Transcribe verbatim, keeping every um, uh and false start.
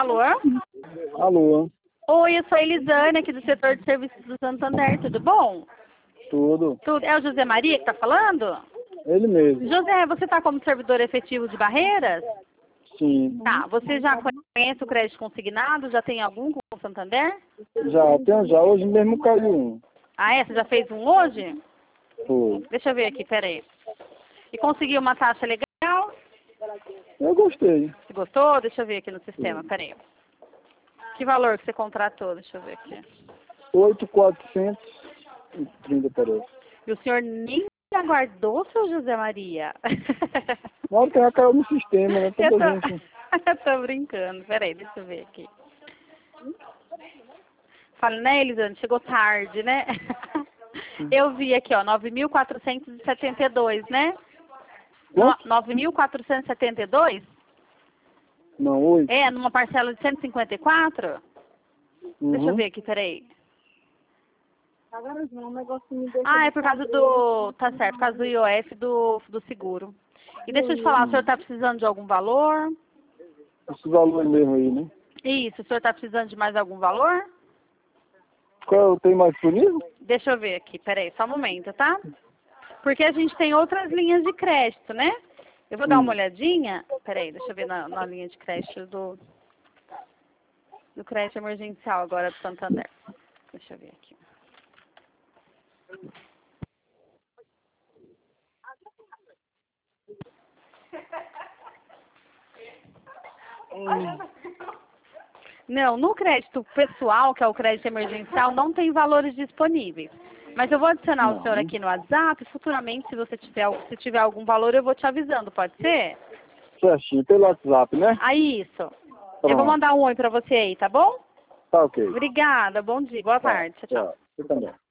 Alô? Alô? Oi, eu sou a Elisane, aqui do setor de serviços do Santander, tudo bom? Tudo. Tudo. É o José Maria que está falando? Ele mesmo. José, você está como servidor efetivo de Barreiras? Sim. Tá, você já conhece o crédito consignado? Já tem algum com o Santander? Já, tem já. Hoje mesmo caiu um. Ah, é? Você já fez um hoje? Foi. Deixa eu ver aqui, peraí. E conseguiu uma taxa legal? Eu gostei. Você gostou? Deixa eu ver aqui no sistema, peraí. Que valor que você contratou? Deixa eu ver aqui. oito mil quatrocentos e trinta, parece. E o senhor nem aguardou, seu José Maria? Não, tem a caiu no sistema, né? Eu Toda tô, gente. eu tô brincando. Peraí, deixa eu ver aqui. Fala, né, Elisane? Chegou tarde, né? Eu vi aqui, ó, nove mil quatrocentos e setenta e dois, né? No- nove mil quatrocentos e setenta e dois? Não, oito. É, numa parcela de cento e cinquenta e quatro? Uhum. Deixa eu ver aqui, peraí. Ah, é por causa do... Tá certo, por causa do I O F do, do seguro. E deixa eu te falar, o senhor tá precisando de algum valor? Esse valor mesmo aí, né? Isso, o senhor tá precisando de mais algum valor? Qual tem mais disponível? Deixa eu ver aqui, peraí, só um momento, tá? Porque a gente tem outras linhas de crédito, né? Eu vou dar uma Hum. olhadinha. Peraí, deixa eu ver na, na linha de crédito do, do crédito emergencial agora do Santander. Deixa eu ver aqui. Não, no crédito pessoal, que é o crédito emergencial, não tem valores disponíveis. Mas eu vou adicionar o Não. senhor aqui no WhatsApp. Futuramente, se você tiver, se tiver algum valor, eu vou te avisando. Pode ser? Certinho, pelo WhatsApp, né? Ah, isso. Eu vou Pronto. mandar um oi pra você aí, tá bom? Tá ok. Obrigada. Bom dia. Boa Tá, tarde. Tchau, tchau. tchau. Você também.